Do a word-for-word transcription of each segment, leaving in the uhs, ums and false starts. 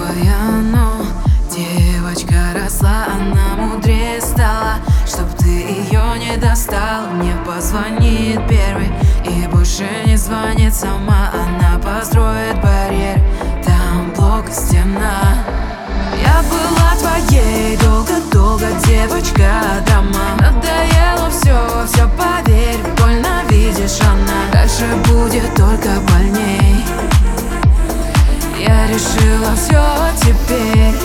красивая, но девочка росла, она мудрее стала. Чтоб ты ее не достал, мне позвонит первый и больше не звонит сама. Она построит барьер, там блок и стена. Я была твоей долго-долго, девочка, драма. Надоело все, все поверь, больно видишь, она дальше будет только больней. Я решила все теперь.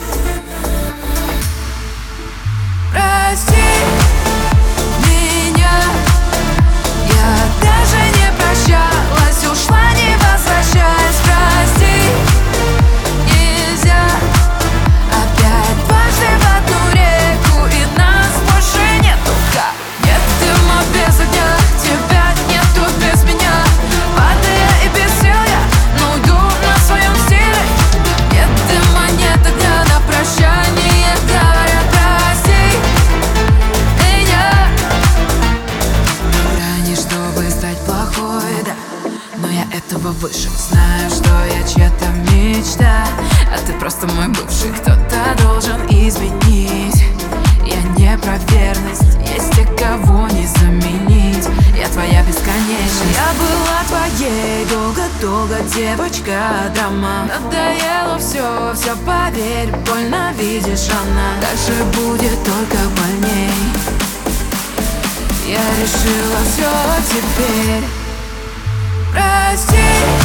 Прости меня, я даже не прощалась, ушла не возвращаясь. Прости, нельзя опять дважды в одну реку, и нас больше нету. Как нет дыма без огня, тебя нету без меня. Падая и без сил я, но уйду на своем стиле. Нет дыма, нет огня, на прощание говорят прости меня. На грани, чтобы стать плохой, да, но я этого выше. Знаю, что я чья-то мечта, а ты просто мой бывший. Кто-то должен изменить. Я не про верность, есть те, кого не заменить. Я твоя бесконечность. Я была твоей долго-долго, девочка, драма. Надоело все, все поверь, больно видишь, она дальше будет только больней. Я решила все теперь. Прости.